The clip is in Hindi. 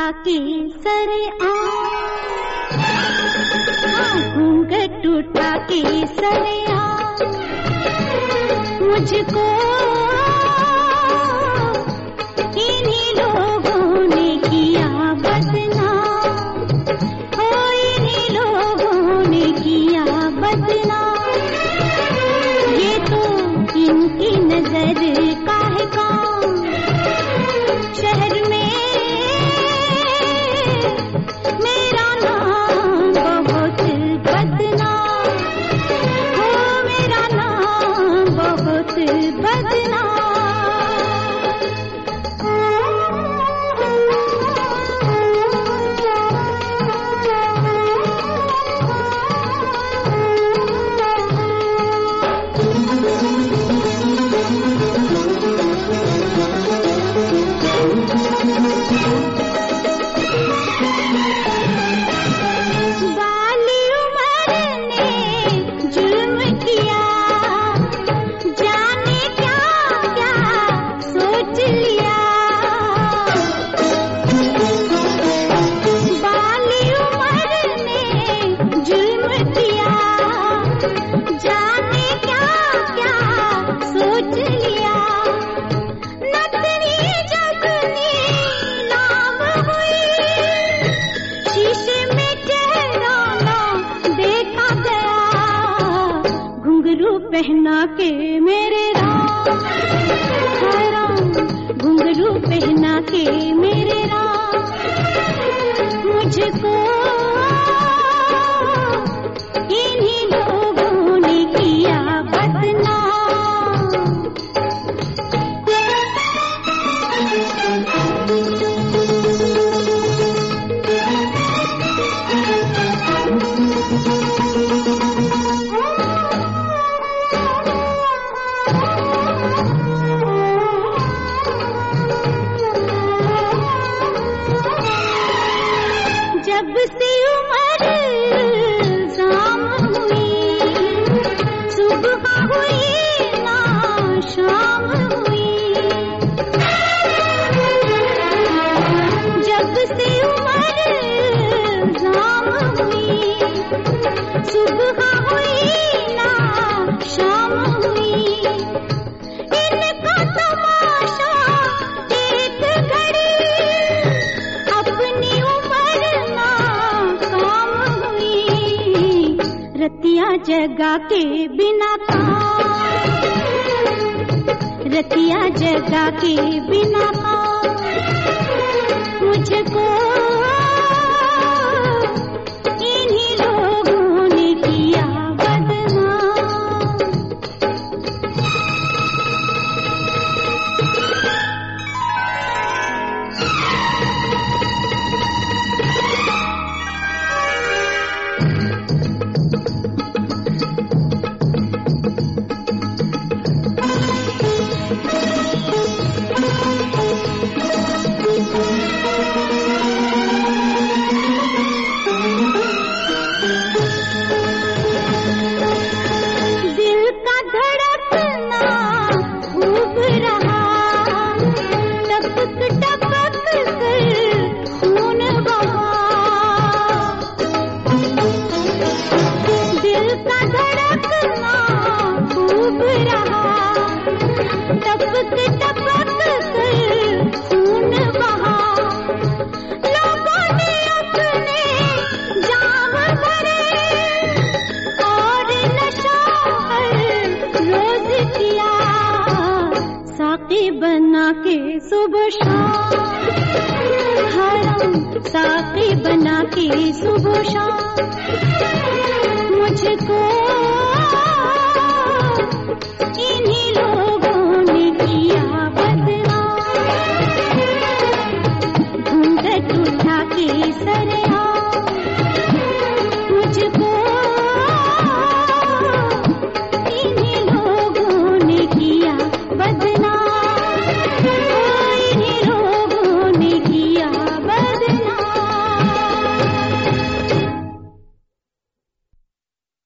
के सरे घूंघट उठा के सरे मुझको इन्हीं लोगों ने किया बदनाम, हो इन्हीं लोगों ने किया बदनाम। ये तो इनकी नजर का है काम, शहर में मेरा नाम बहुत बदनाम, हो मेरा नाम बहुत बदनाम। पहना के मेरे राम, घुंघरू पहना के मेरे राम, मुझको इन्हीं लोगों ने किया बदनाम। जब से उम्र शाम हुई, सुबह हुई ना शाम हुई, जब से उम्र शाम हुई, सुबह हुई ना शाम हुई, इनका तमाशा एक घड़ी अपनी रतिया जगा के बिना काम, रतिया जगा के बिना काम, मुझको इन्हीं लोगों ने किया बदनाम। बना के सुबह शाम, साथी बना के सुबह शाम, मुझको इन्हीं लोगों ने किया बदनाम। घूंघट उठा के सरे मुझको इन्हीं लोगों ने किया बदनाम।